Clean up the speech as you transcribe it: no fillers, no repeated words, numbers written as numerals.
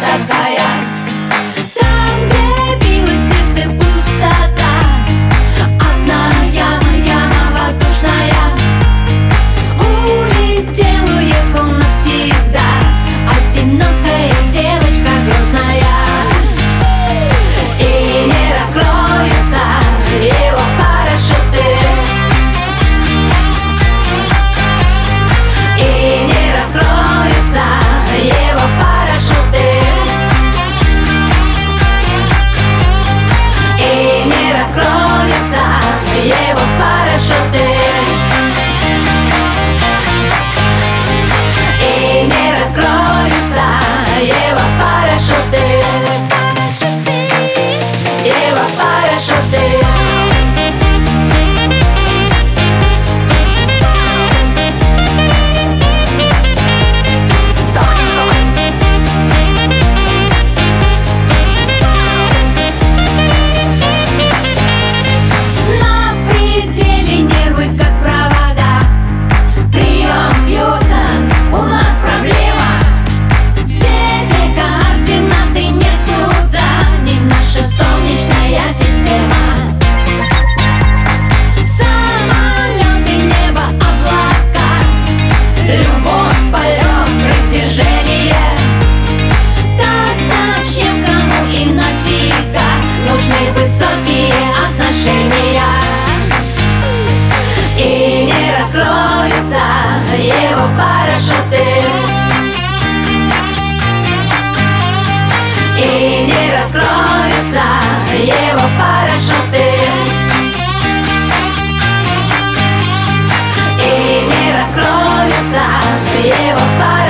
такая. Там, где билось сердце, пустота. Одна яма, яма воздушная. Улетел, уехал навсегда. Одинокая девочка грустная. И не раскроются его парашюты. И не раскроются его парашюты. И не раскроются его парашюты. И не раскроются его парашюты. Его парашюты. Высокие отношения. И не раскроются его парашюты. И не раскроются его парашюты. И не раскроются его парашюты.